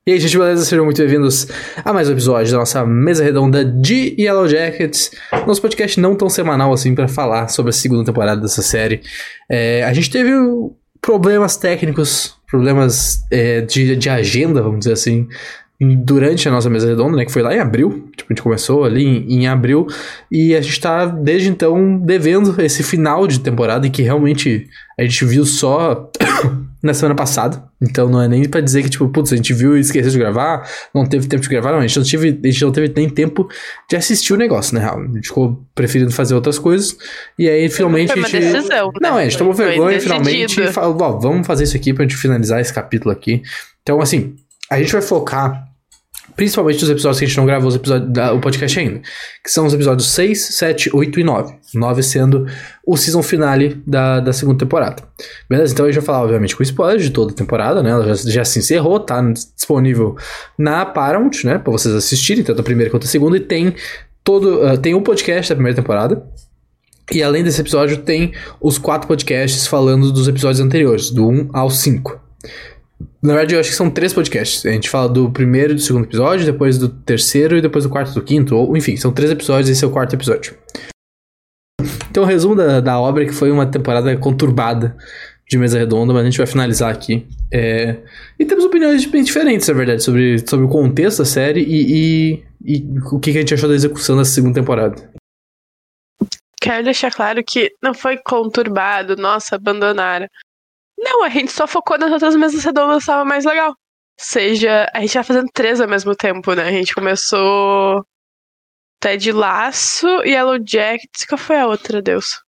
E aí, gente, beleza? Sejam muito bem-vindos a mais um episódio da nossa mesa redonda de Yellow Jackets. Nosso podcast não tão semanal assim pra falar sobre a segunda temporada dessa série. A gente teve problemas técnicos, problemas de agenda, vamos dizer assim, durante a nossa mesa redonda, né, que foi lá em abril, tipo, a gente começou ali em abril, e a gente tá, desde então, devendo esse final de temporada, e que realmente a gente viu só na semana passada, então não é nem pra dizer que, tipo, putz, a gente viu e esqueceu de gravar, não teve tempo de gravar, não, a gente não teve nem tempo de assistir o negócio, na real, a gente ficou preferindo fazer outras coisas, e aí, finalmente, foi uma decisão, né? Não, a gente tomou vergonha, finalmente, e falou, ó, vamos fazer isso aqui pra gente finalizar esse capítulo aqui. Então, assim, a gente vai focar principalmente nos episódios que a gente não gravou o podcast ainda, que são os episódios 6, 7, 8 e 9. 9 sendo o season finale da segunda temporada. Beleza? Então a gente vai falar, obviamente, com spoiler de toda a temporada, né? Ela já se encerrou, tá disponível na Paramount, né? Pra vocês assistirem, tanto a primeira quanto a segunda, e tem tem um podcast da primeira temporada. E além desse episódio, tem os 4 podcasts falando dos episódios anteriores, do 1 ao 5. Na verdade, eu acho que são 3 podcasts. A gente fala do primeiro e do segundo episódio, depois do terceiro e depois do quarto e do quinto. Ou, enfim, são 3 episódios e esse é o 4º episódio. Então, o resumo da obra é que foi uma temporada conturbada de mesa redonda, mas a gente vai finalizar aqui. E temos opiniões bem diferentes, na verdade, sobre o contexto da série e o que a gente achou da execução dessa segunda temporada. Quero deixar claro que não foi conturbado, nossa, abandonaram. Não, a gente só focou nas outras mesas redondas, estava mais legal. Ou seja, a gente tá fazendo 3 ao mesmo tempo, né? A gente começou Ted Lasso e Yellow Jackets. Qual foi a outra, Deus?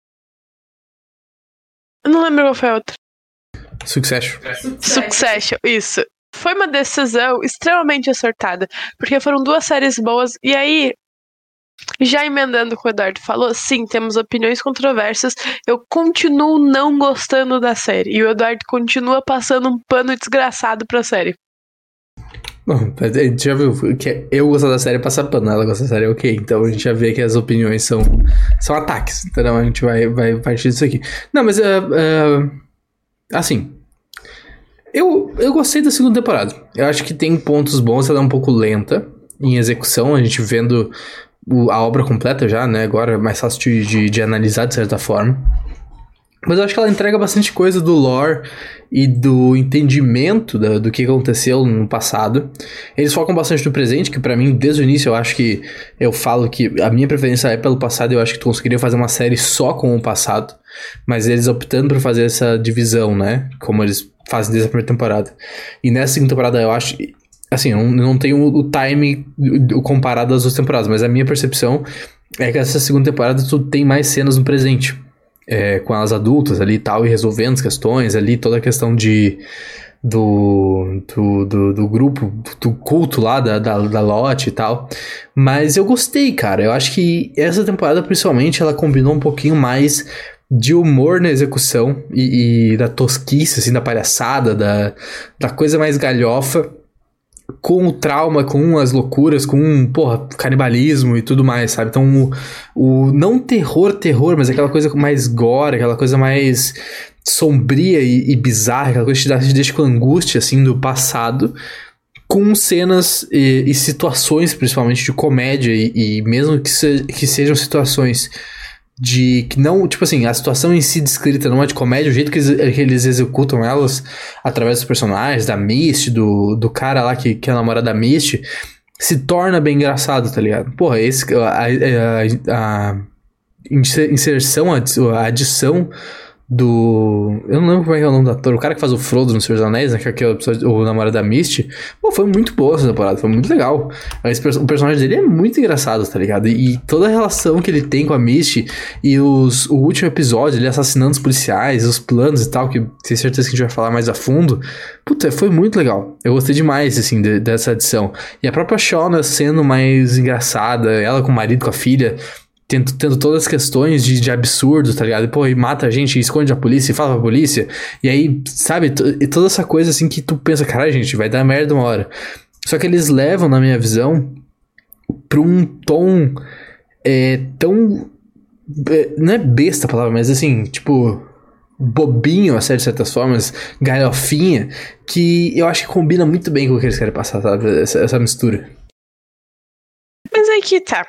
Eu não lembro qual foi a outra. Succession, isso. Foi uma decisão extremamente acertada, porque foram 2 séries boas, e aí, já emendando o que o Eduardo falou, sim, temos opiniões controversas. Eu continuo não gostando da série. E o Eduardo continua passando um pano desgraçado pra série. Bom, a gente já viu que eu gosto da série passar pano, ela gosta da série ok. Então a gente já vê que as opiniões são ataques. Então a gente vai partir disso aqui. Não, mas assim, eu gostei da segunda temporada. Eu acho que tem pontos bons, ela é um pouco lenta em execução. A gente vendo a obra completa já, né? Agora é mais fácil de analisar de certa forma. Mas eu acho que ela entrega bastante coisa do lore e do entendimento do que aconteceu no passado. Eles focam bastante no presente, que pra mim, desde o início, eu acho que eu falo que a minha preferência é pelo passado. Eu acho que tu conseguiria fazer uma série só com o passado, mas eles optando por fazer essa divisão, né? Como eles fazem desde a primeira temporada. E nessa segunda temporada, eu acho... Assim, eu não tenho o time comparado às 2 temporadas, mas a minha percepção é que essa segunda temporada tu tem mais cenas no presente, com elas adultas ali e tal, e resolvendo as questões ali, toda a questão do grupo, do culto lá, da Lot e tal. Mas eu gostei, cara. Eu acho que essa temporada, principalmente, ela combinou um pouquinho mais de humor na execução e da tosquice, assim, da palhaçada, da coisa mais galhofa, com o trauma, com as loucuras, com, canibalismo e tudo mais, sabe? Então, o não terror, mas aquela coisa mais gore, aquela coisa mais sombria e bizarra, aquela coisa que te deixa com angústia, assim, do passado, com cenas e situações, principalmente, de comédia e mesmo que sejam situações de que não, tipo assim, a situação em si descrita não é de comédia, o jeito que eles executam elas através dos personagens, da Misty, do cara lá que é a namorada da Misty, se torna bem engraçado, tá ligado? Porra, a inserção, a adição do... Eu não lembro como é que é o nome do ator. O cara que faz o Frodo no Senhor dos Anéis, né? Que é o namorado da Misty. Pô, foi muito boa essa temporada. Foi muito legal. O personagem dele é muito engraçado, tá ligado? E toda a relação que ele tem com a Misty e o último episódio, ele assassinando os policiais, os planos e tal, que tenho certeza que a gente vai falar mais a fundo. Puta, foi muito legal. Eu gostei demais, assim, dessa adição. E a própria Shauna sendo mais engraçada, ela com o marido, com a filha, tendo todas as questões de absurdo, tá ligado? E mata a gente, esconde a polícia e fala pra polícia. E aí, sabe, toda essa coisa assim que tu pensa, caralho, gente, vai dar merda uma hora. Só que eles levam, na minha visão, pra um tom tão... não é besta a palavra, mas assim, tipo... bobinho, a série de certas formas, galhofinha, que eu acho que combina muito bem com o que eles querem passar, sabe? Essa mistura. Mas aí que tá.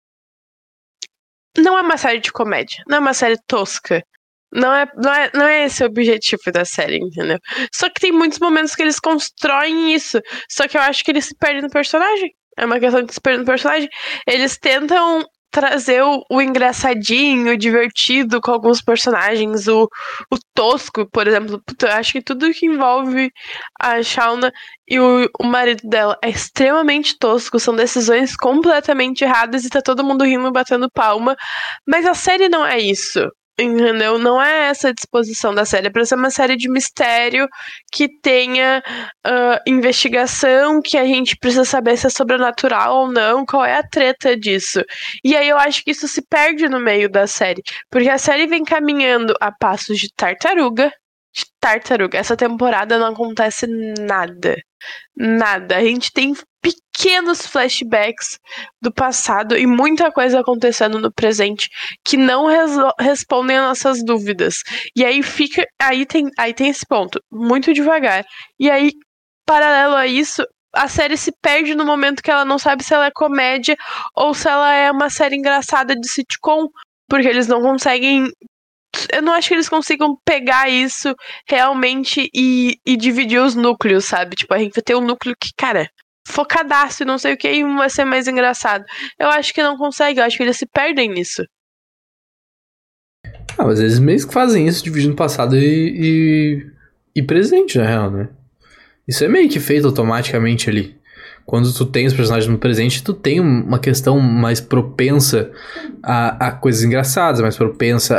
Não é uma série de comédia, não é uma série tosca. Não é esse o objetivo da série, entendeu? Só que tem muitos momentos que eles constroem isso. Só que eu acho que eles se perdem no personagem. É uma questão de se perder no personagem. Eles tentam trazer o engraçadinho, o divertido com alguns personagens, o tosco, por exemplo. Puta, eu acho que tudo que envolve a Shauna e o marido dela é extremamente tosco, são decisões completamente erradas e tá todo mundo rindo, batendo palma. Mas a série não é isso. Entendeu? Não é essa a disposição da série. É pra ser uma série de mistério que tenha investigação, que a gente precisa saber se é sobrenatural ou não, qual é a treta disso. E aí eu acho que isso se perde no meio da série. Porque a série vem caminhando a passos de tartaruga. Essa temporada não acontece nada. Nada. A gente tem pequenos flashbacks do passado e muita coisa acontecendo no presente que não respondem às nossas dúvidas. E aí fica. Aí tem esse ponto. Muito devagar. E aí, paralelo a isso, a série se perde no momento que ela não sabe se ela é comédia ou se ela é uma série engraçada de sitcom. Porque eles não conseguem. Eu não acho que eles consigam pegar isso realmente e dividir os núcleos, sabe? Tipo, a gente vai ter um núcleo que, cara, focadaço e não sei o que, e um vai ser mais engraçado. Eu acho que não consegue, eu acho que eles se perdem nisso. Mas eles meio que fazem isso, dividindo passado e presente, na real, né? Isso é meio que feito automaticamente ali. Quando tu tem os personagens no presente, tu tem uma questão mais propensa a coisas engraçadas, mais propensa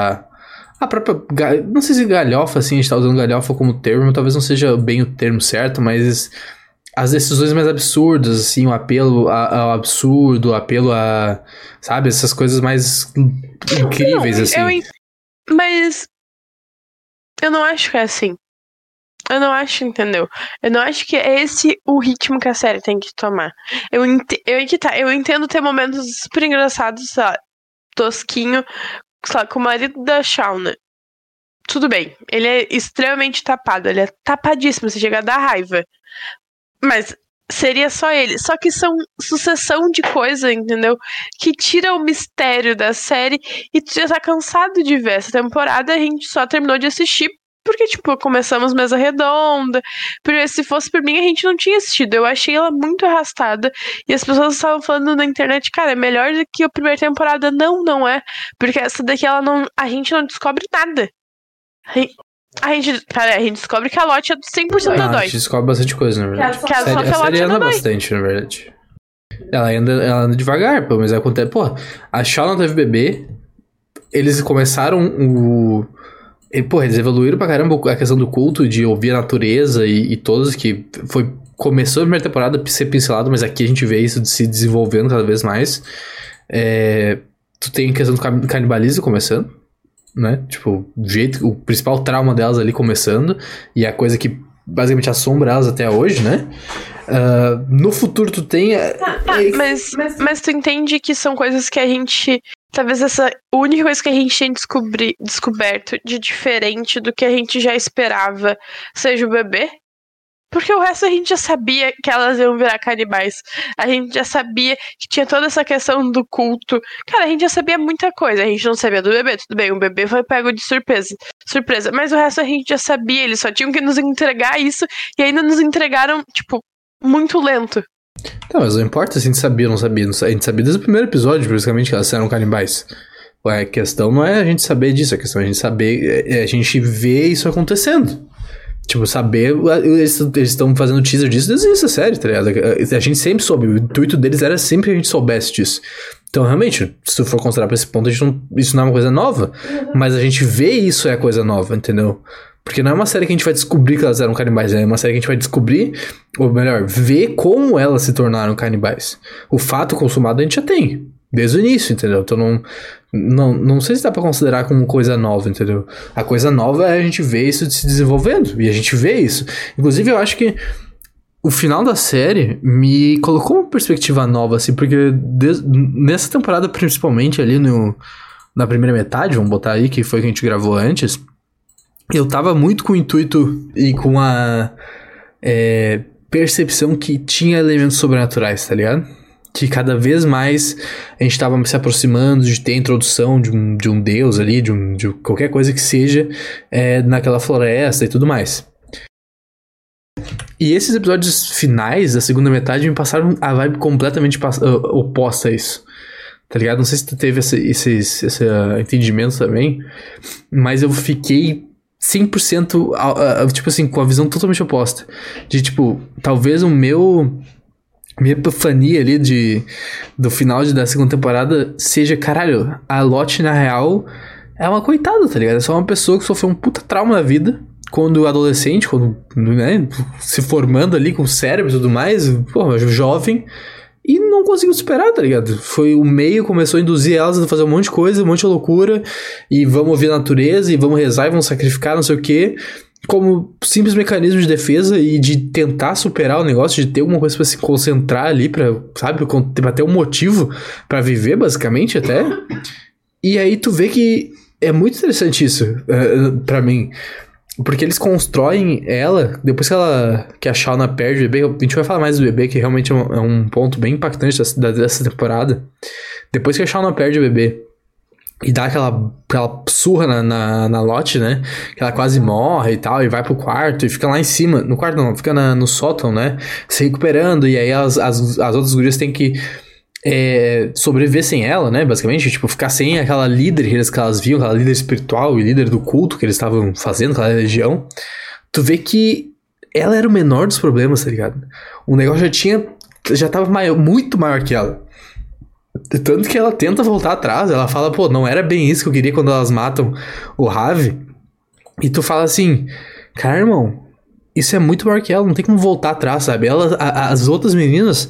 a própria... Não sei se galhofa, assim, a gente tá usando galhofa como termo, talvez não seja bem o termo certo, mas as decisões mais absurdas, assim, o apelo ao absurdo, o apelo a... Sabe, essas coisas mais incríveis, assim. Mas eu não acho que é assim. Eu não acho, entendeu? Eu não acho que é esse o ritmo que a série tem que tomar. Eu entendo ter momentos super engraçados, sei lá, tosquinho, sei lá, com o marido da Shauna. Tudo bem, ele é extremamente tapado, ele é tapadíssimo, você chega a dar raiva. Mas seria só ele. Só que são sucessão de coisas, entendeu? Que tira o mistério da série e tu já tá cansado de ver. Essa temporada a gente só terminou de assistir porque, tipo, começamos Mesa Redonda. Porque se fosse por mim, a gente não tinha assistido. Eu achei ela muito arrastada. E as pessoas estavam falando na internet, cara, é melhor do que a primeira temporada. Não, não é. Porque essa daqui, a gente não descobre nada. A gente descobre que a Lottie é 100% da Dói. A gente descobre bastante coisa, na verdade. A série anda bastante, na verdade. Ela anda devagar, pelo menos acontece. Pô, a Shauna teve bebê. Eles começaram eles evoluíram pra caramba a questão do culto, de ouvir a natureza e todos, que começou a primeira temporada a ser pincelado, mas aqui a gente vê isso se desenvolvendo cada vez mais. Tu tem a questão do canibalismo começando, né? Tipo, o principal trauma delas ali começando, e a coisa que basicamente assombra elas até hoje, né? No futuro tu tem... Mas tu entende que são coisas que a gente... Talvez essa única coisa que a gente tem descoberto de diferente do que a gente já esperava seja o bebê. Porque o resto a gente já sabia que elas iam virar canibais. A gente já sabia que tinha toda essa questão do culto. Cara, a gente já sabia muita coisa. A gente não sabia do bebê, tudo bem, o bebê foi pego de surpresa. Mas o resto a gente já sabia, eles só tinham que nos entregar isso. E ainda nos entregaram, tipo, muito lento. Não, mas não importa se a gente sabia ou não sabia. A gente sabia desde o primeiro episódio, basicamente, que elas eram canibais. A questão não é a gente saber disso, a questão é a gente saber, a gente ver isso acontecendo. Tipo, saber, eles estão fazendo teaser disso desde essa série, tá ligado? A gente sempre soube, o intuito deles era sempre que a gente soubesse disso. Então, realmente, se tu for considerar pra esse ponto, isso não é uma coisa nova, mas a gente vê isso é a coisa nova, entendeu? Porque não é uma série que a gente vai descobrir que elas eram canibais, é uma série que a gente vai descobrir, ou melhor, ver como elas se tornaram canibais. O fato consumado a gente já tem, desde o início, entendeu? Então não sei se dá pra considerar como coisa nova, entendeu? A coisa nova é a gente ver isso se desenvolvendo, e a gente vê isso. Inclusive, eu acho que o final da série me colocou uma perspectiva nova, assim, porque nessa temporada, principalmente ali na primeira metade, vamos botar aí, que foi que a gente gravou antes, eu tava muito com o intuito e com a percepção que tinha elementos sobrenaturais, tá ligado? Que cada vez mais a gente tava se aproximando de ter a introdução de um deus ali, de qualquer coisa que seja naquela floresta e tudo mais. E esses episódios finais da segunda metade me passaram a vibe completamente oposta a isso. Tá ligado? Não sei se tu teve esse entendimento também, mas eu fiquei 100% tipo assim, com a visão totalmente oposta. De tipo, talvez minha epifania ali do final da segunda temporada seja, caralho, a Lottie na real é uma coitada, tá ligado? É só uma pessoa que sofreu um puta trauma na vida quando adolescente, quando, né, se formando ali com o cérebro e tudo mais, porra, jovem. E não conseguiu superar, tá ligado? Foi o meio, começou a induzir elas a fazer um monte de coisa, um monte de loucura. E vamos ouvir a natureza, e vamos rezar, e vamos sacrificar, não sei o quê. Como simples mecanismo de defesa e de tentar superar o negócio, de ter alguma coisa pra se concentrar ali, pra, sabe? Pra ter um motivo pra viver, basicamente, até. E aí tu vê que é muito interessante isso, pra mim. Porque eles constroem ela, depois que a Shauna perde o bebê, a gente vai falar mais do bebê, que realmente é um ponto bem impactante dessa temporada. Depois que a Shauna perde o bebê e dá aquela surra na Lottie, né? Que ela quase morre e tal, e vai pro quarto e fica lá em cima. No quarto não, fica no sótão, né? Se recuperando, e aí as outras gurias têm que sobreviver sem ela, né, basicamente, tipo, ficar sem aquela líder que elas viam, aquela líder espiritual e líder do culto que eles estavam fazendo, aquela religião. Tu vê que ela era o menor dos problemas, tá ligado? O negócio já tava muito maior que ela. Tanto que ela tenta voltar atrás, ela fala, pô, não era bem isso que eu queria quando elas matam o Ravi. E tu fala assim, cara, irmão, isso é muito maior que ela, não tem como voltar atrás, sabe? As outras meninas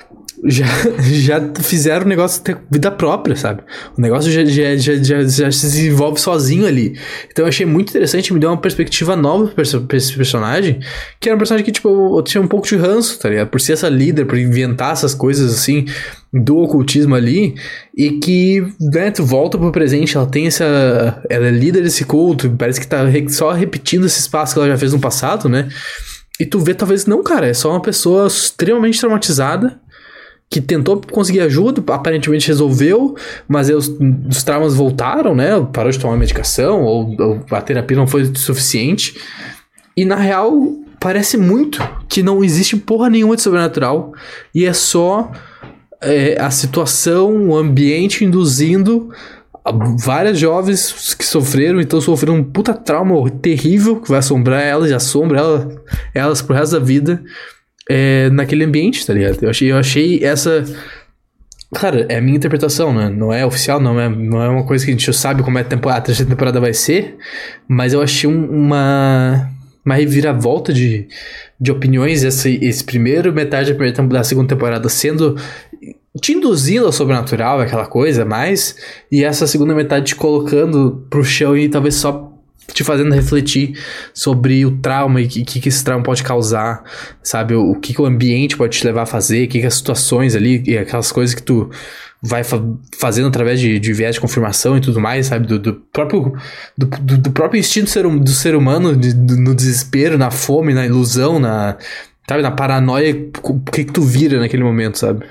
já fizeram o negócio ter vida própria, sabe? O negócio já se desenvolve sozinho ali. Então eu achei muito interessante, me deu uma perspectiva nova pra esse personagem, que era um personagem que, tipo, eu tinha um pouco de ranço, tá ligado? Por ser essa líder, por inventar essas coisas, assim, do ocultismo ali, e que, né, tu volta pro presente, ela é líder desse culto, parece que tá só repetindo esse espaço que ela já fez no passado, né? E tu vê, talvez, não, cara, é só uma pessoa extremamente traumatizada, que tentou conseguir ajuda, aparentemente resolveu, mas aí os traumas voltaram, né? Parou de tomar medicação, ou a terapia não foi suficiente. E na real, parece muito que não existe porra nenhuma de sobrenatural, e é só a situação, o ambiente induzindo várias jovens que sofreram um puta trauma terrível, que vai assombrar elas, e assombra elas pro resto da vida. Naquele ambiente, tá ligado? Eu achei essa... Claro, é a minha interpretação, né? Não é oficial, não é uma coisa que a gente sabe como a terceira temporada vai ser, mas eu achei uma reviravolta de opiniões, esse primeiro metade da segunda temporada sendo... te induzindo ao sobrenatural, aquela coisa, mais, e essa segunda metade te colocando pro chão e talvez só te fazendo refletir sobre o trauma e o que esse trauma pode causar, sabe? O que o ambiente pode te levar a fazer, o que as situações ali, e aquelas coisas que tu vai fazendo através de viés de confirmação e tudo mais, sabe? Do próprio instinto do ser humano, no desespero, na fome, na ilusão, sabe? Na paranoia, o que tu vira naquele momento, sabe?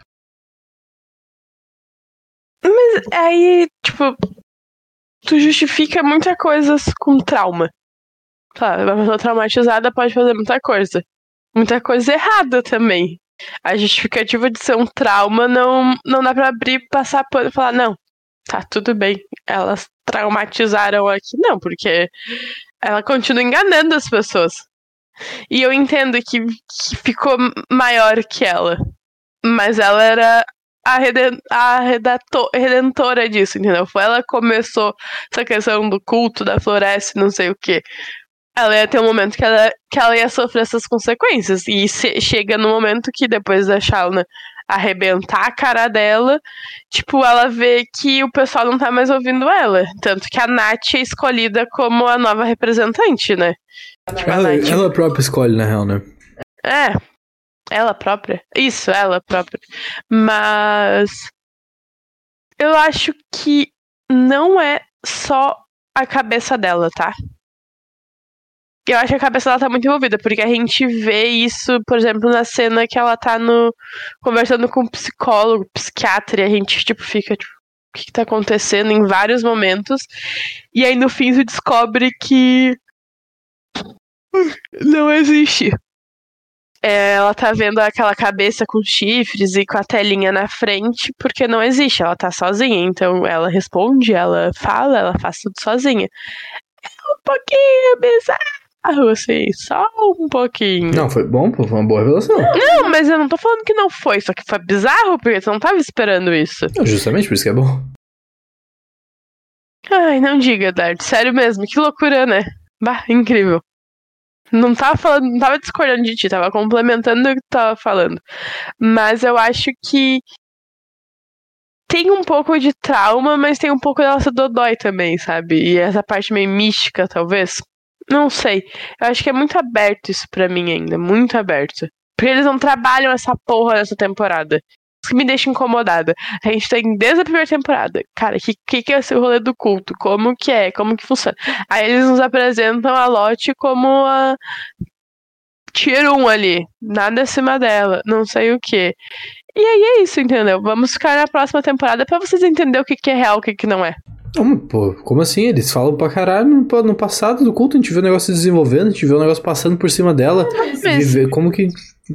Mas aí, tipo... tu justifica muita coisa com trauma. Claro, uma pessoa traumatizada pode fazer muita coisa. Muita coisa errada também. A justificativa de ser um trauma não dá pra abrir, passar pano e falar, não, tá tudo bem, elas traumatizaram aqui. Não, porque ela continua enganando as pessoas. E eu entendo que ficou maior que ela. Mas ela era a redentora disso, entendeu? Foi ela que começou essa questão do culto da floresta, não sei o quê. Ela ia ter um momento que ela ia sofrer essas consequências. E chega no momento que, depois da Shauna arrebentar a cara dela, tipo, ela vê que o pessoal não tá mais ouvindo ela. Tanto que a Nath é escolhida como a nova representante, né? Tipo, ela própria escolhe, na real, né? Ela própria? Isso, ela própria. Mas eu acho que não é só a cabeça dela, tá? Eu acho que a cabeça dela tá muito envolvida, porque a gente vê isso, por exemplo, na cena que ela tá conversando com um psicólogo, psiquiatra, e a gente, tipo, fica, tipo, o que tá acontecendo em vários momentos. E aí, no fim, se descobre que não existe. Ela tá vendo aquela cabeça com chifres e com a telinha na frente, porque não existe, ela tá sozinha. Então, ela responde, ela fala, ela faz tudo sozinha. É um pouquinho bizarro, assim, só um pouquinho. Não, foi bom, pô, foi uma boa revelação. Não, mas eu não tô falando que não foi, só que foi bizarro, porque você não tava esperando isso. Não, justamente por isso que é bom. Ai, não diga, Dart, sério mesmo, que loucura, né? Bah, incrível. Não tava falando, não tava discordando de ti, tava complementando o que tu tava falando. Mas eu acho que tem um pouco de trauma, mas tem um pouco dela ser dodói também, sabe? E essa parte meio mística, talvez. Não sei. Eu acho que é muito aberto isso pra mim ainda, muito aberto. Porque eles não trabalham essa porra nessa temporada. Isso que me deixa incomodada. A gente tem desde a primeira temporada. Cara, que é esse rolê do culto? Como que é? Como que funciona? Aí eles nos apresentam a Lottie como a Tier 1 ali. Nada acima dela. Não sei o quê. E aí é isso, entendeu? Vamos ficar na próxima temporada pra vocês entenderem o que é real e o que não é. Não, pô, como assim? Eles falam pra caralho no passado do culto, a gente vê o negócio se desenvolvendo, a gente vê o negócio passando por cima dela. Viver como que...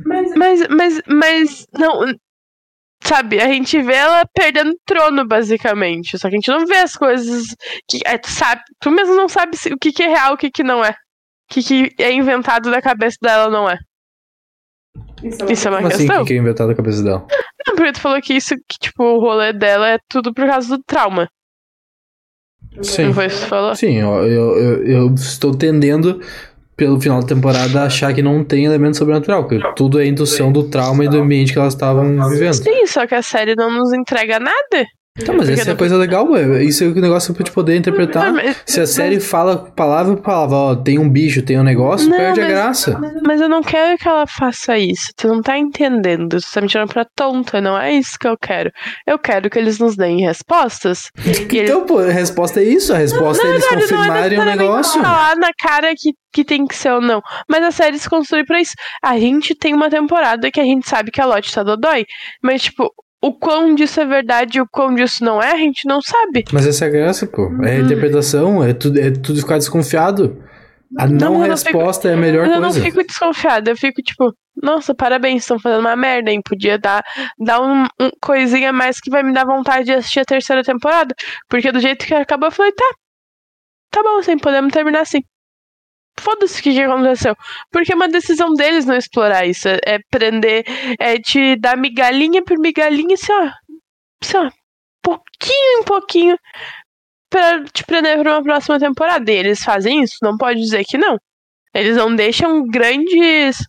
Mas não... Sabe, a gente vê ela perdendo trono, basicamente. Só que a gente não vê as coisas que... sabe, tu mesmo não sabe o que é real e o que não é. O que é inventado da cabeça dela não é. Isso é uma questão. Assim, o que é inventado da cabeça dela? Não, porque tu falou que isso, que tipo, o rolê dela é tudo por causa do trauma. Sim. Não foi isso que tu falou? Sim, eu estou tendendo, pelo final da temporada, a achar que não tem elemento sobrenatural, porque tudo é indução do trauma e do ambiente que elas estavam vivendo. Sim, só que a série não nos entrega nada. Tá, mas essa é a coisa legal, ué. Isso é o negócio pra te poder interpretar. Se a série fala palavra por palavra, ó, tem um bicho, tem um negócio, perde a graça. Mas eu não quero que ela faça isso. Tu não tá entendendo. Tu tá me tirando pra tonta. Não é isso que eu quero. Eu quero que eles nos deem respostas. Então, pô, a resposta é isso. A resposta é eles confirmarem o negócio. Falar na cara que tem que ser ou não. Mas a série se construi pra isso. A gente tem uma temporada que a gente sabe que a Lottie tá dodói. Mas, tipo, o quão disso é verdade e o quão disso não é, a gente não sabe. Mas essa é a graça, pô. É a interpretação, é tudo ficar desconfiado. A não resposta é a melhor coisa. Eu não fico desconfiada, eu fico tipo, nossa, parabéns, estão fazendo uma merda, hein? Podia dar um coisinha a mais que vai me dar vontade de assistir a terceira temporada. Porque do jeito que acabou, eu falei, tá bom, assim, podemos terminar assim. Foda-se o que aconteceu. Porque é uma decisão deles não explorar isso. É prender, é te dar migalhinha por migalhinha, assim, ó, pouquinho em pouquinho, pra te prender pra uma próxima temporada. E eles fazem isso, não pode dizer que não. Eles não deixam grandes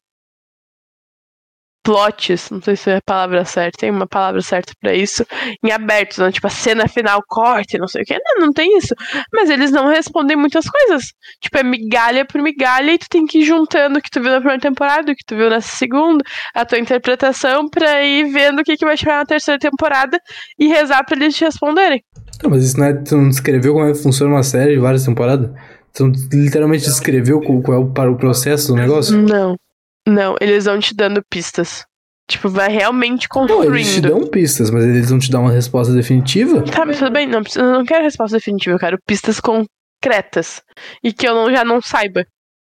plots, não sei se é a palavra certa, tem uma palavra certa pra isso, em aberto, né? Tipo, a cena final, corte, não sei o que, não tem isso. Mas eles não respondem muitas coisas. Tipo, é migalha por migalha e tu tem que ir juntando o que tu viu na primeira temporada, o que tu viu nessa segunda, a tua interpretação pra ir vendo o que vai chegar na terceira temporada e rezar pra eles te responderem. Não, mas isso não é, tu não descreveu como é que funciona uma série de várias temporadas? Tu literalmente descreveu qual é o processo do negócio? Não, eles vão te dando pistas. Tipo, vai realmente construindo. Não, eles te dão pistas, mas eles vão te dar uma resposta definitiva? Tá, mas tudo bem, eu não quero resposta definitiva, eu quero pistas concretas. E que eu já não saiba.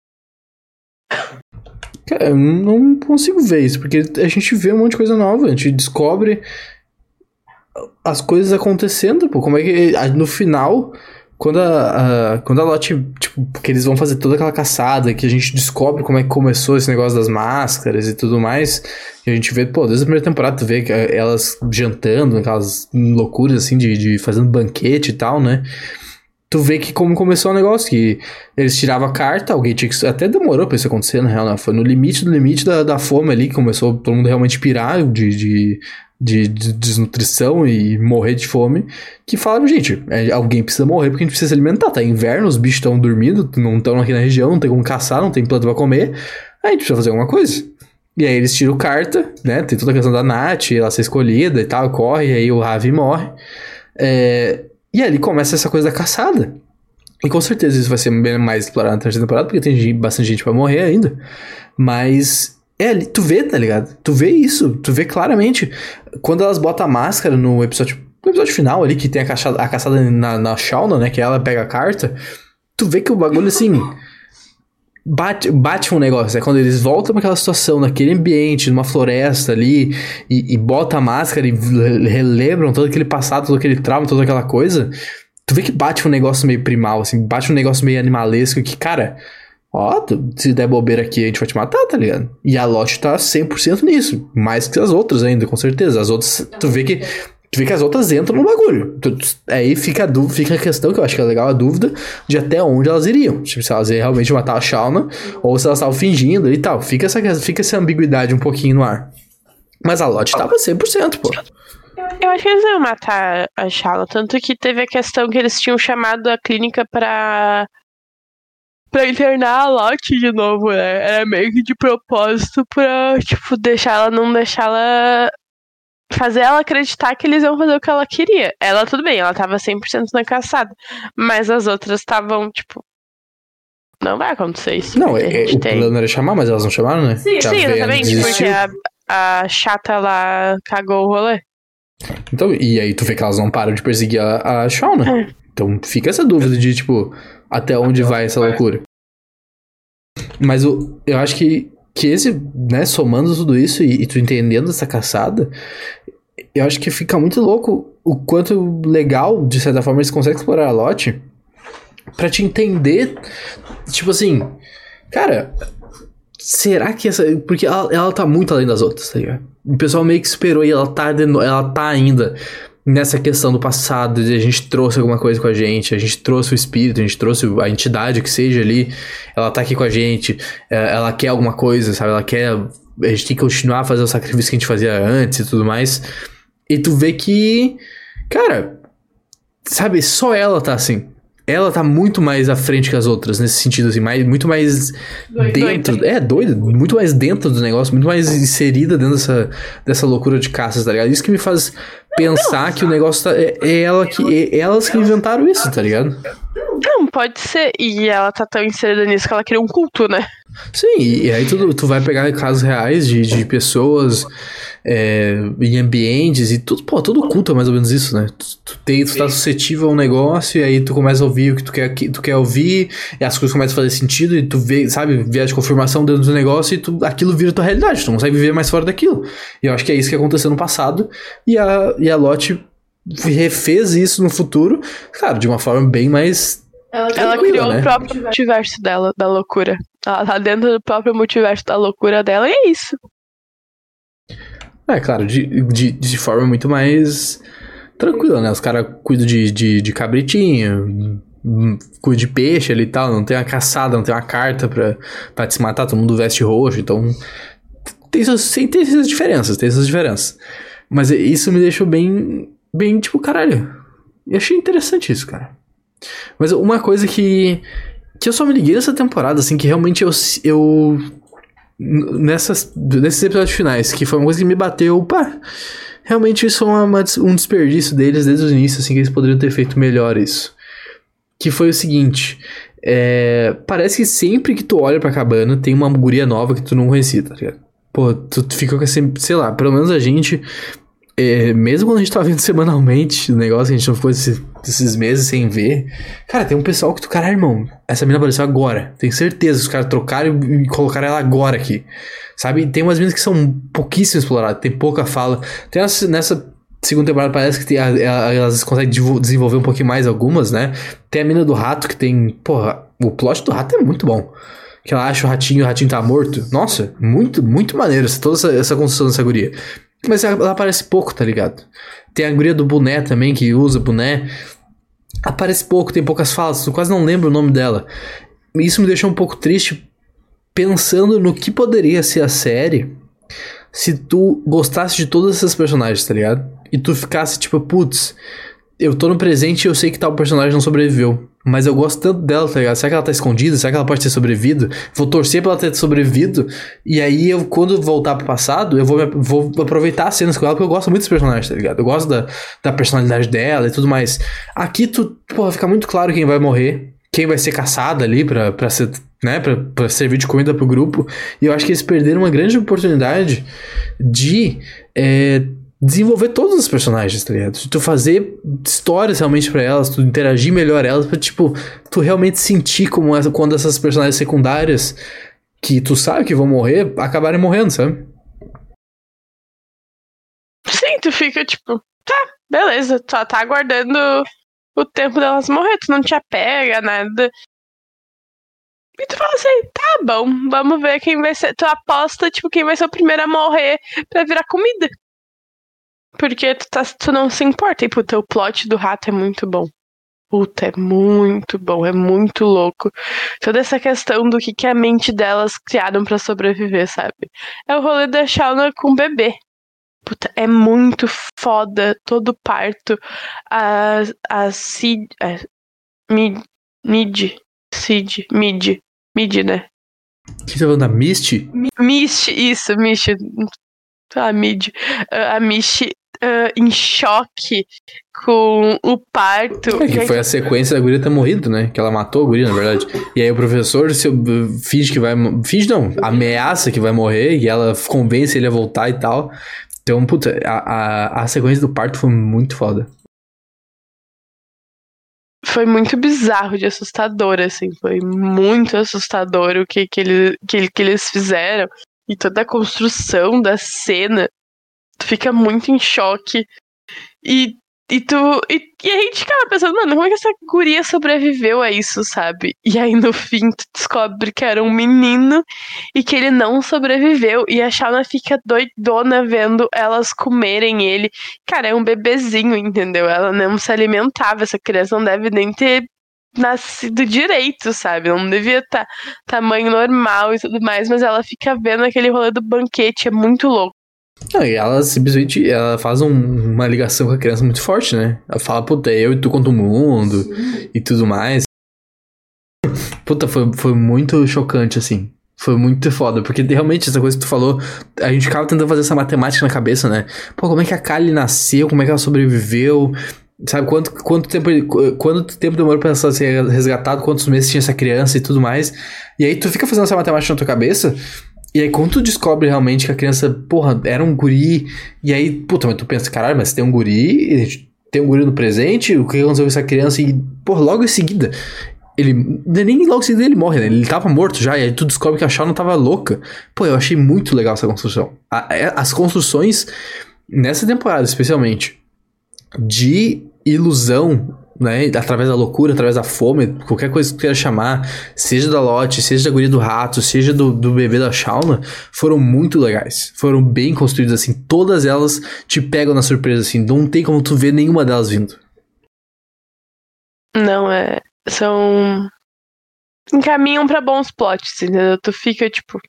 Cara, eu não consigo ver isso, porque a gente vê um monte de coisa nova, a gente descobre as coisas acontecendo, pô. Como é que no final... Quando a Lottie, tipo, que eles vão fazer toda aquela caçada, que a gente descobre como é que começou esse negócio das máscaras e tudo mais, e a gente vê, pô, desde a primeira temporada tu vê elas jantando, aquelas loucuras assim, de fazendo banquete e tal, né? Tu vê que como começou o negócio, que eles tiravam a carta, alguém tinha que... Até demorou pra isso acontecer, na real, né? Foi no limite do limite da fome ali, que começou todo mundo realmente pirar de desnutrição e morrer de fome, que falaram, gente, alguém precisa morrer porque a gente precisa se alimentar, tá inverno, os bichos estão dormindo, não estão aqui na região, não tem como caçar, não tem planta pra comer, a gente precisa fazer alguma coisa. E aí eles tiram carta, né, tem toda a questão da Nath, ela ser escolhida e tal, corre, e aí o Ravi morre, e aí começa essa coisa da caçada. E com certeza isso vai ser bem mais explorado na terceira temporada, porque tem bastante gente pra morrer ainda. Mas, tu vê, tá ligado? Tu vê isso, tu vê claramente. Quando elas botam a máscara no episódio final ali, que tem a caçada na Shauna, né? Que ela pega a carta. Tu vê que o bagulho, assim... Bate um negócio, é quando eles voltam pra aquela situação, naquele ambiente, numa floresta ali, e botam a máscara e relembram todo aquele passado, todo aquele trauma, toda aquela coisa, tu vê que bate um negócio meio primal, assim, bate um negócio meio animalesco, que, cara, se der bobeira aqui, a gente vai te matar, tá ligado? E a Lottie tá 100% nisso, mais que as outras ainda, com certeza. As outras, tu vê que as outras entram no bagulho. Aí fica a questão, que eu acho que é legal, a dúvida de até onde elas iriam. Tipo, se elas iam realmente matar a Shauna, ou se elas estavam fingindo e tal. Fica essa ambiguidade um pouquinho no ar. Mas a Lottie tava 100%, pô. Eu acho que eles iam matar a Shauna, tanto que teve a questão que eles tinham chamado a clínica pra internar a Lottie de novo, né? Era meio que de propósito pra, tipo, não deixar ela... fazer ela acreditar que eles iam fazer o que ela queria. Ela, tudo bem, ela tava 100% na caçada. Mas as outras estavam, tipo... Não vai acontecer isso. Não, o plano era chamar, mas elas não chamaram, né? Sim, exatamente, porque a chata lá cagou o rolê. Então, e aí tu vê que elas não param de perseguir a Shauna. Então fica essa dúvida de, tipo, até onde vai essa loucura. Mas eu acho que esse, né, somando tudo isso e tu entendendo essa caçada, eu acho que fica muito louco o quanto legal, de certa forma, eles conseguem explorar a Lottie pra te entender, tipo assim, cara, será que essa... Porque ela tá muito além das outras, tá ligado? O pessoal meio que esperou e ela tá ainda nessa questão do passado, de a gente trouxe alguma coisa com a gente trouxe o espírito, a gente trouxe a entidade que seja ali, ela tá aqui com a gente, ela quer alguma coisa, sabe? A gente tem que continuar a fazer o sacrifício que a gente fazia antes e tudo mais. E tu vê que, cara, sabe, só ela tá assim. Ela tá muito mais à frente que as outras, nesse sentido, assim, muito mais dentro... Doida, muito mais dentro do negócio, muito mais inserida dentro dessa loucura de caças, tá ligado? Isso que me faz pensar que o negócio tá... elas que inventaram isso, tá ligado? Não, pode ser. E ela tá tão inserida nisso que ela criou um culto, né? Sim, e aí tu vai pegar casos reais de pessoas em ambientes e tudo, pô, todo culto é mais ou menos isso, né? Tu tá suscetível a um negócio e aí tu começa a ouvir o que tu quer ouvir e as coisas começam a fazer sentido e tu vê, sabe, viés de confirmação dentro do negócio e aquilo vira tua realidade, tu não consegue viver mais fora daquilo. E eu acho que é isso que aconteceu no passado e a Lottie refez isso no futuro, cara, de uma forma bem mais... Ela criou, né, o próprio multiverso dela, da loucura. Ela tá dentro do próprio multiverso da loucura dela e é isso. Claro, de forma muito mais tranquila, né? Os caras cuidam de cabritinho, cuidam de peixe ali e tal, não tem uma caçada, não tem uma carta pra te matar, todo mundo veste roxo, então tem essas diferenças. Mas isso me deixou bem, tipo, caralho, eu achei interessante isso, cara. Mas uma coisa que eu só me liguei nessa temporada, assim, que realmente eu nesses episódios finais, que foi uma coisa que me bateu, realmente isso foi um desperdício deles desde o início, assim, que eles poderiam ter feito melhor isso. Que foi o seguinte, parece que sempre que tu olha pra cabana, tem uma guria nova que tu não conhecia, tá ligado? Pô, tu fica com assim, sei lá, pelo menos a gente... mesmo quando a gente tava vendo semanalmente o negócio, a gente não ficou esses meses sem ver. Cara, tem um pessoal que tu, caralho, irmão, essa mina apareceu agora. Tenho certeza que os caras trocaram e colocaram ela agora aqui. Sabe? Tem umas minas que são pouquíssimo exploradas, tem pouca fala. Tem nessa segunda temporada parece que elas conseguem desenvolver um pouquinho mais algumas, né? Tem a mina do rato que tem... Porra, o plot do rato é muito bom. Que ela acha o ratinho tá morto. Nossa, muito, muito maneiro toda essa construção dessa guria. Mas ela aparece pouco, tá ligado? Tem a guria do boné também, que usa boné. Aparece pouco, tem poucas falas. Eu quase não lembro o nome dela. Isso me deixou um pouco triste, pensando no que poderia ser a série se tu gostasse de todos esses personagens, tá ligado? E tu ficasse tipo, putz, eu tô no presente e eu sei que tal personagem não sobreviveu, mas eu gosto tanto dela, tá ligado? Será que ela tá escondida? Será que ela pode ter sobrevivido? Vou torcer pra ela ter sobrevivido. E aí, quando voltar pro passado, eu vou aproveitar as cenas com ela, porque eu gosto muito dos personagens, tá ligado? Eu gosto da personalidade dela e tudo mais. Aqui, fica muito claro quem vai morrer. quem vai ser caçado ali pra ser, né, pra servir de comida pro grupo. E eu acho que eles perderam uma grande oportunidade de desenvolver todos os personagens, tá ligado? De tu fazer histórias realmente pra elas, tu interagir melhor elas, pra, tipo, tu realmente sentir como quando essas personagens secundárias que tu sabe que vão morrer, acabarem morrendo, sabe? Sim, tu fica tipo, tá, beleza, tu só tá aguardando o tempo delas morrer, tu não te apega, nada. E tu fala assim, tá bom, vamos ver quem vai ser. Tu aposta, tipo, quem vai ser o primeiro a morrer pra virar comida. Porque tu não se importa. E, puta, o plot do rato é muito bom. Puta, é muito bom, é muito louco. Toda essa questão do que a mente delas criaram pra sobreviver, sabe? É o rolê da Shauna com o bebê. Puta, é muito foda todo parto. A Cid... Mid, né? Que tá falando da Misty? Misty. A Mid. A Misty em choque com o parto. Que foi a sequência da guria ter morrido, né? Que ela matou a guria, na verdade. E aí o professor finge que vai... Finge não, ameaça que vai morrer e ela convence ele a voltar e tal. Então, puta, a sequência do parto foi muito foda. Foi muito bizarro de assustador, assim. Foi muito assustador o que eles fizeram. E toda a construção da cena. Tu fica muito em choque. E a gente ficava pensando, mano, como é que essa guria sobreviveu a isso, sabe? E aí no fim tu descobre que era um menino e que ele não sobreviveu. E a Shauna fica doidona vendo elas comerem ele. Cara, é um bebezinho, entendeu? Ela não se alimentava, essa criança não deve nem ter nascido direito, sabe? Não devia estar tamanho normal e tudo mais, mas ela fica vendo aquele rolê do banquete, é muito louco. Não, e ela simplesmente faz uma ligação com a criança muito forte, né? Ela fala, puta, eu e tu contra o mundo. Sim. E tudo mais. Puta, foi muito chocante, assim. Foi muito foda, porque realmente essa coisa que tu falou, a gente ficava tentando fazer essa matemática na cabeça, né? Pô, como é que a Kylie nasceu, como é que ela sobreviveu, sabe? Quanto tempo demorou pra ela ser resgatada, quantos meses tinha essa criança e tudo mais. E aí tu fica fazendo essa matemática na tua cabeça... E aí, quando tu descobre realmente que a criança, porra, era um guri, e aí, puta, mas tu pensa, caralho, mas tem um guri no presente, o que aconteceu com essa criança? E, porra, logo em seguida, nem logo em seguida ele morre, né? Ele tava morto já, e aí tu descobre que a Shauna tava louca. Pô, eu achei muito legal essa construção. As construções, nessa temporada especialmente, de ilusão, né, através da loucura, através da fome, qualquer coisa que tu queira chamar, seja da Lottie, seja da guria do rato, seja do bebê da Shauna, foram muito legais, foram bem construídas, assim, todas elas te pegam na surpresa, assim, não tem como tu ver nenhuma delas vindo. Não, encaminham pra bons plots, entendeu? Tu fica tipo,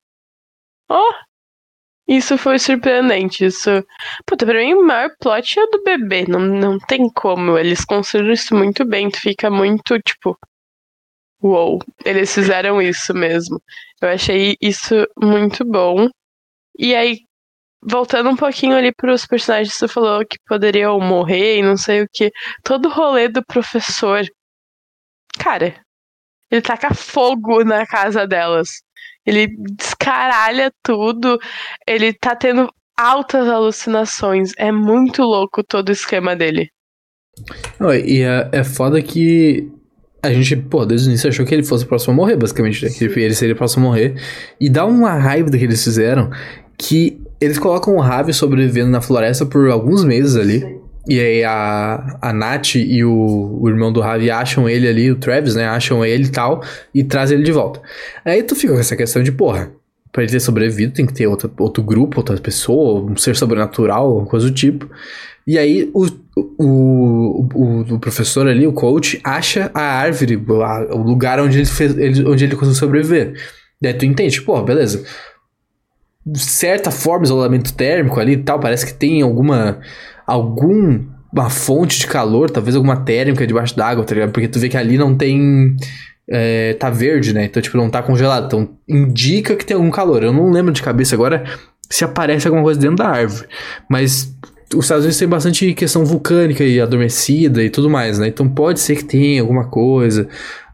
isso foi surpreendente, isso... Puta, pra mim o maior plot é o do bebê, não tem como, eles construíram isso muito bem, tu fica muito, tipo... Uou, eles fizeram isso mesmo. Eu achei isso muito bom. E aí, voltando um pouquinho ali pros personagens que você falou que poderiam morrer e não sei o que, todo o rolê do professor... Cara, ele taca fogo na casa delas. Ele descaralha tudo. Ele tá tendo altas alucinações. É muito louco todo o esquema dele. E é foda que a gente, pô, desde o início achou que ele fosse o próximo a morrer, basicamente, né? Que ele seria o próximo a morrer. E dá uma raiva do que eles fizeram, que eles colocam o Ravi sobrevivendo na floresta por alguns meses ali. E aí a Nath e o irmão do Ravi acham ele ali, o Travis, né? Acham ele e tal, e trazem ele de volta. Aí tu fica com essa questão de, porra, pra ele ter sobrevivido tem que ter outro grupo, outra pessoa, um ser sobrenatural, coisa do tipo. E aí o professor ali, o coach, acha a árvore, o lugar onde ele conseguiu sobreviver. Daí tu entende, pô, beleza. De certa forma, isolamento térmico ali e tal, parece que tem alguma fonte de calor, talvez alguma térmica debaixo d'água, tá ligado? Porque tu vê que ali não tem... tá verde, né? Então, tipo, não tá congelado. Então, indica que tem algum calor. Eu não lembro de cabeça agora se aparece alguma coisa dentro da árvore. Mas os Estados Unidos tem bastante questão vulcânica e adormecida e tudo mais, né? Então, pode ser que tenha alguma coisa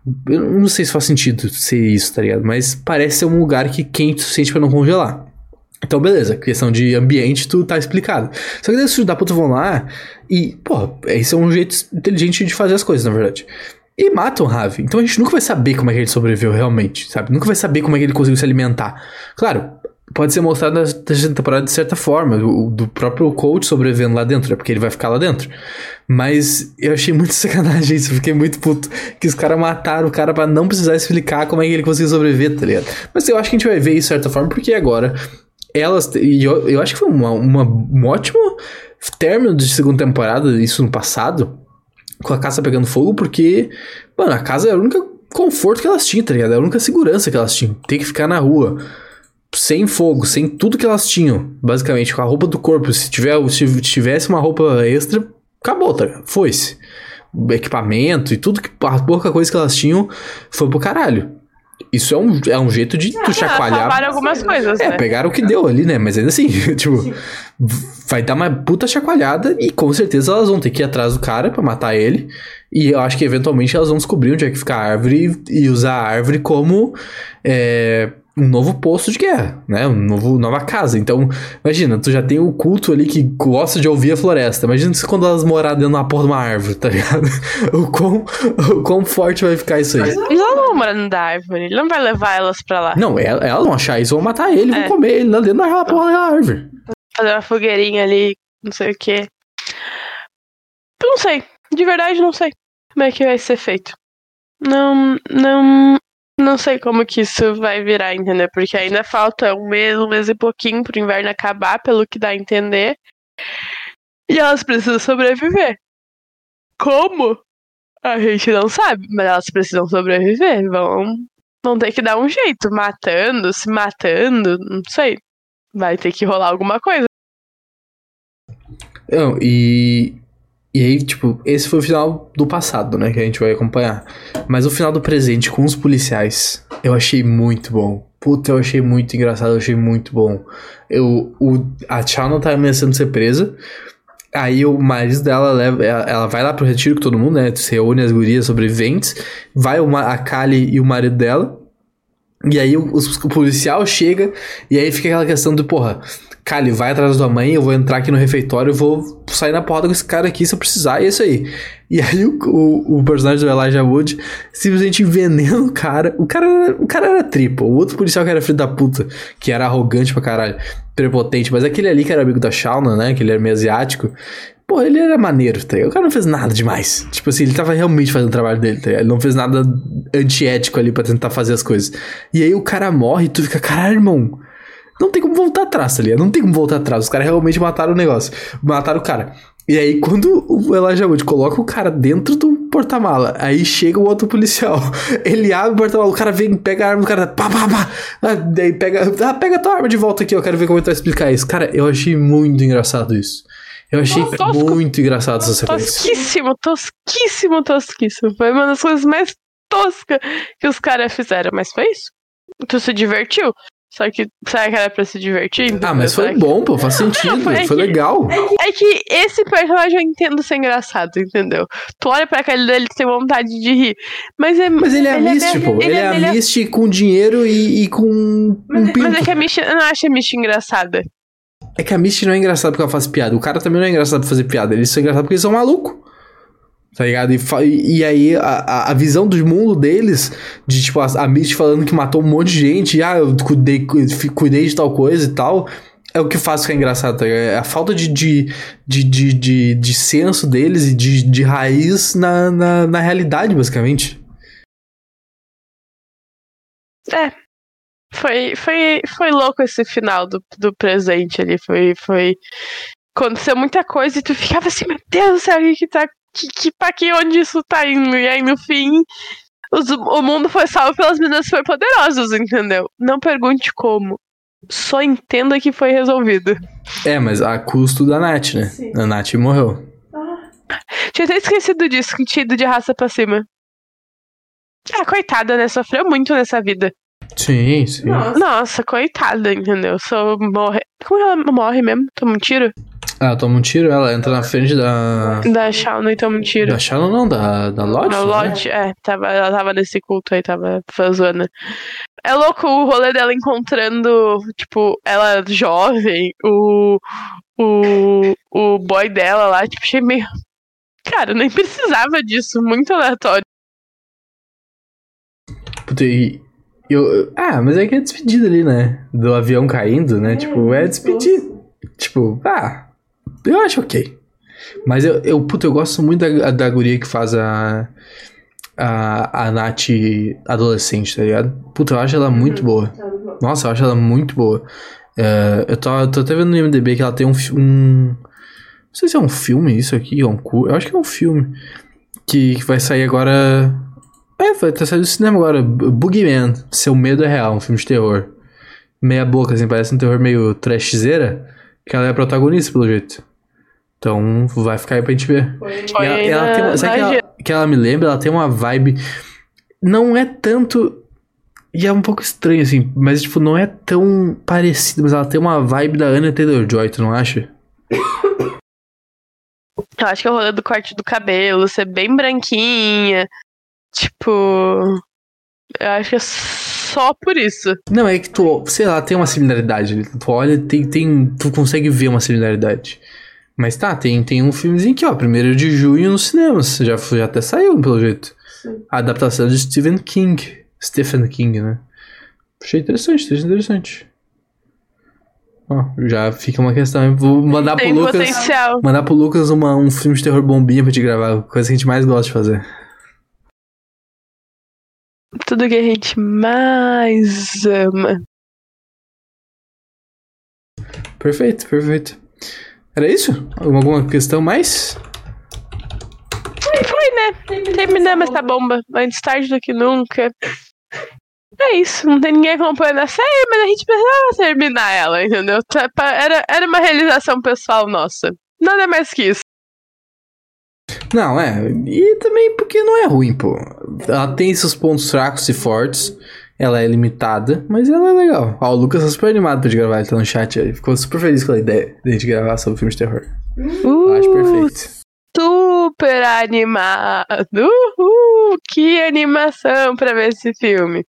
Eu não sei se faz sentido ser isso, tá ligado? Mas parece ser um lugar que quente o suficiente pra não congelar. Então, beleza, questão de ambiente, tu tá explicado. Só que daí os filhos da puta vão lá e, pô, esse é um jeito inteligente de fazer as coisas, na verdade. E matam o Ravi. Então a gente nunca vai saber como é que ele sobreviveu realmente, sabe? Nunca vai saber como é que ele conseguiu se alimentar. Claro, pode ser mostrado na terceira temporada de certa forma, do próprio coach sobrevivendo lá dentro, é porque ele vai ficar lá dentro. Mas eu achei muito sacanagem isso, eu fiquei muito puto que os caras mataram o cara pra não precisar explicar como é que ele conseguiu sobreviver, tá ligado? Mas eu acho que a gente vai ver isso de certa forma, porque agora elas... E eu acho que foi um ótimo término de segunda temporada, isso no passado, com a casa pegando fogo, porque, mano, a casa era o único conforto que elas tinham, tá ligado? Era a única segurança que elas tinham. Ter que ficar na rua, sem fogo, sem tudo que elas tinham, basicamente, com a roupa do corpo. Se tivesse uma roupa extra, acabou, tá ligado? Foi-se. Equipamento e tudo, a pouca coisa que elas tinham foi pro caralho. Isso é um jeito de tu chacoalhar. Salvaram algumas coisas, né? Pegaram o que deu ali, né? Mas ainda assim, tipo, vai dar uma puta chacoalhada e com certeza elas vão ter que ir atrás do cara pra matar ele. E eu acho que eventualmente elas vão descobrir onde é que fica a árvore e usar a árvore como um novo posto de guerra, né? Nova casa. Então, imagina, tu já tem o culto ali que gosta de ouvir a floresta. Imagina se quando elas morarem dentro da porra de uma árvore, tá ligado? O quão forte vai ficar isso aí. Eles não vão morar dentro da árvore, ele não vai levar elas pra lá. Não, elas vão achar isso, vão matar ele, vão comer ele lá dentro da porra da árvore. Fazer uma fogueirinha ali, não sei o quê. Eu não sei, de verdade não sei como é que vai ser feito. Não sei como que isso vai virar, entendeu? Porque ainda falta um mês e pouquinho pro inverno acabar, pelo que dá a entender. E elas precisam sobreviver. Como? A gente não sabe, mas elas precisam sobreviver. Vão ter que dar um jeito, se matando, não sei. Vai ter que rolar alguma coisa. Não, e aí, tipo, esse foi o final do passado, né, que a gente vai acompanhar. Mas o final do presente com os policiais, eu achei muito bom. Puta, eu achei muito engraçado, eu achei muito bom. A Shauna tá ameaçando ser presa. Aí o marido dela ela vai lá pro retiro com todo mundo, né, se reúne as gurias sobreviventes. Vai a Kali e o marido dela. E aí o policial chega e aí fica aquela questão de, porra, Kali, vai atrás da tua mãe, eu vou entrar aqui no refeitório, eu vou sair na porrada com esse cara aqui se eu precisar, e é isso aí. E aí o personagem do Elijah Wood simplesmente envenena o cara. O cara era tripa. O outro policial que era filho da puta, que era arrogante pra caralho, prepotente, mas aquele ali que era amigo da Shauna, né, que ele era meio asiático, pô, ele era maneiro, tá ligado? O cara não fez nada demais. Tipo assim, ele tava realmente fazendo o trabalho dele, tá ligado? Ele não fez nada antiético ali pra tentar fazer as coisas. E aí o cara morre e tu fica, caralho, irmão, não tem como voltar atrás, tá ligado? Não tem como voltar atrás. Os caras realmente mataram o negócio. Mataram o cara. E aí, quando o Elijah Wood coloca o cara dentro do porta-mala, aí chega o outro policial. Ele abre o porta-mala, o cara vem, pega a arma do cara, pá. Daí pega a tua arma de volta aqui, eu quero ver como ele vai explicar isso. Cara, eu achei muito engraçado isso. Eu achei muito engraçado essa sequência. Tosquíssimo. Foi uma das coisas mais toscas que os caras fizeram, mas foi isso. Tu se divertiu? Só que, será que era pra se divertir? Ah, mas foi bom, pô, faz sentido, foi legal. É que esse personagem eu entendo ser engraçado, entendeu? Tu olha pra aquele dele e tem vontade de rir. Mas ele é a Misty, pô. Ele é a Misty com dinheiro e com um pinto. Mas é que a Misty, eu não acho a Misty engraçada. É que a Misty não é engraçada porque ela faz piada. O cara também não é engraçado pra fazer piada. Eles são engraçados porque eles são malucos. Tá ligado? E aí a visão do mundo deles, de tipo, a Misty falando que matou um monte de gente, eu cuidei de tal coisa e tal, é o que faz ficar engraçado, tá ligado? É a falta de senso deles e de raiz na realidade, basicamente. Foi louco esse final do presente ali. Aconteceu muita coisa e tu ficava assim, meu Deus do céu, pra que onde isso tá indo? E aí, no fim, o mundo foi salvo pelas meninas superpoderosas, entendeu? Não pergunte como. Só entenda que foi resolvido. Mas a custo da Nath, né? Sim. A Nath morreu. Tinha até esquecido disso, que tinha ido de raça pra cima. Coitada, né? Sofreu muito nessa vida. Sim. Nossa, coitada, entendeu? Como ela morre mesmo? Toma um tiro? Ela toma um tiro, ela entra na frente da... Da Shauna e toma um tiro. Da Shauna não, da Lodge. A Lodge, né? ela tava nesse culto aí, tava fazendo. É louco o rolê dela encontrando, tipo, ela jovem, o boy dela lá, tipo, achei meio... Cara, eu nem precisava disso, muito aleatório. Puta, mas é que é despedida ali, né? Do avião caindo, né? Tipo, é despedida. Tipo, eu acho ok. Mas eu gosto muito da guria que faz a Nath adolescente, tá ligado? Puta, eu acho ela muito boa. Nossa, eu acho ela muito boa. Eu tô até vendo no IMDb que ela tem um... Não sei se é um filme isso aqui, ou eu acho que é um filme. Que vai sair agora... vai ter saído do cinema agora. Boogeyman, Seu Medo é Real, um filme de terror. Meia boca, assim, parece um terror meio trashzeira. Que ela é a protagonista, pelo jeito. Então, vai ficar aí pra gente ver. Ela tem, sabe que ela me lembra? Ela tem uma vibe... Não é tanto... E é um pouco estranho, assim. Mas, tipo, não é tão parecido. Mas ela tem uma vibe da Anya Taylor-Joy, tu não acha? Eu acho que é o rolê do corte do cabelo, ser bem branquinha. Tipo... Eu acho que é só por isso. Não, é que tu, sei lá, tem uma similaridade. Tu olha, tu consegue ver uma similaridade. Mas tá, tem um filmezinho aqui, ó, 1º de junho nos cinemas. Já até saiu, pelo jeito. Sim. A adaptação de Stephen King, né? Achei interessante. Ó, já fica uma questão. Vou mandar pro Lucas. Potencial. Mandar pro Lucas um filme de terror bombinha pra te gravar. Coisa que a gente mais gosta de fazer. Tudo que a gente mais ama. Perfeito. Era isso? Alguma questão mais? Foi, né? Terminamos essa bomba. Antes tarde do que nunca. É isso. Não tem ninguém acompanhando a série, mas a gente precisava terminar ela, entendeu? Era uma realização pessoal nossa. Nada mais que isso. Não, e também porque não é ruim, pô. Ela tem seus pontos fracos e fortes. Ela é limitada, mas ela é legal. Ó, o Lucas tá super animado pra gente gravar, ele tá no chat aí. Ficou super feliz com a ideia de a gente gravar sobre filmes de terror. Eu acho perfeito. Super animado. Que animação pra ver esse filme.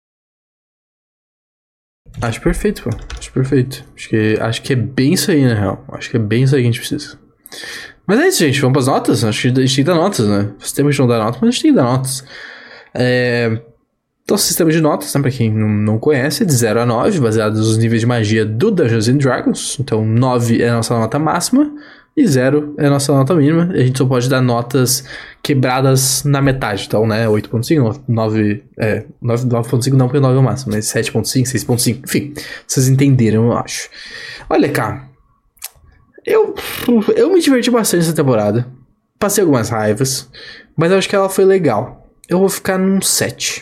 Acho perfeito, pô. Acho que é bem isso aí, na real. Acho que é bem isso aí que a gente precisa. Mas é isso, gente. Vamos pras notas? Acho que a gente tem que dar notas, né? Faz tempo que a gente não dá notas, mas a gente tem que dar notas. Então, o sistema de notas, né, pra quem não conhece, é de 0 a 9, baseado nos níveis de magia do Dungeons & Dragons. Então, 9 é a nossa nota máxima e 0 é a nossa nota mínima. E a gente só pode dar notas quebradas na metade. Então, né, 8.5, 9.5 não, porque 9 é o máximo, mas 7.5, 6.5, enfim. Vocês entenderam, eu acho. Olha cá. Eu me diverti bastante nessa temporada. Passei algumas raivas, mas eu acho que ela foi legal. Eu vou ficar num 7.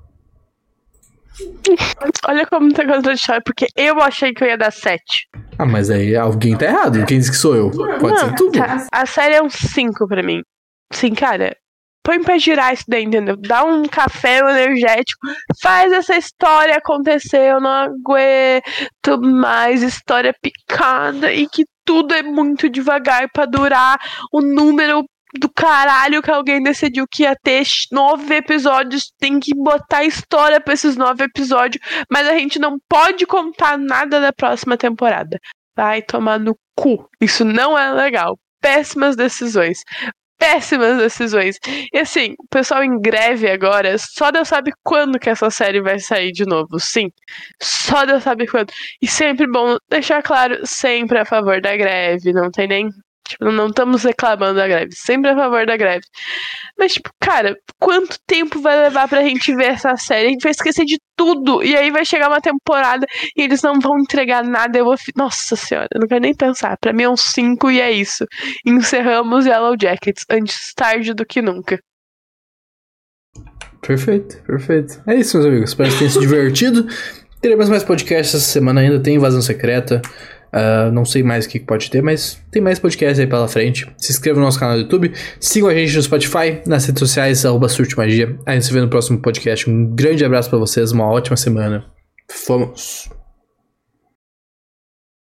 Olha como tá contraditório, porque eu achei que eu ia dar 7. Ah, mas aí alguém tá errado. Quem disse que sou eu? Pode ser tu. Tá. A série é um 5 pra mim. Sim, cara, põe pra girar isso daí, entendeu? Dá um café energético, faz essa história acontecer. Eu não aguento mais história picada e que tudo é muito devagar pra durar o número do caralho que alguém decidiu que ia ter 9 episódios, tem que botar história pra esses 9 episódios, mas a gente não pode contar nada da próxima temporada. Vai tomar no cu. Isso não é legal. Péssimas decisões. E assim, o pessoal em greve agora, só Deus sabe quando que essa série vai sair de novo. Sim, só Deus sabe quando. E sempre bom deixar claro, sempre a favor da greve, não tem nem... Tipo, não estamos reclamando da greve, sempre a favor da greve. Mas, tipo, cara, quanto tempo vai levar pra gente ver essa série? A gente vai esquecer de tudo. E aí vai chegar uma temporada e eles não vão entregar nada. Nossa senhora, eu não quero nem pensar. Pra mim é um 5 e é isso. Encerramos Yellow Jackets antes tarde do que nunca. Perfeito. É isso, meus amigos. Espero que tenham se divertido. Teremos mais podcasts essa semana ainda. Tem Invasão Secreta. Não sei mais o que pode ter, mas tem mais podcasts aí pela frente. Se inscreva no nosso canal do YouTube, sigam a gente no Spotify, nas redes sociais, @surtemagia. A gente se vê no próximo podcast. Um grande abraço pra vocês, uma ótima semana. Fomos!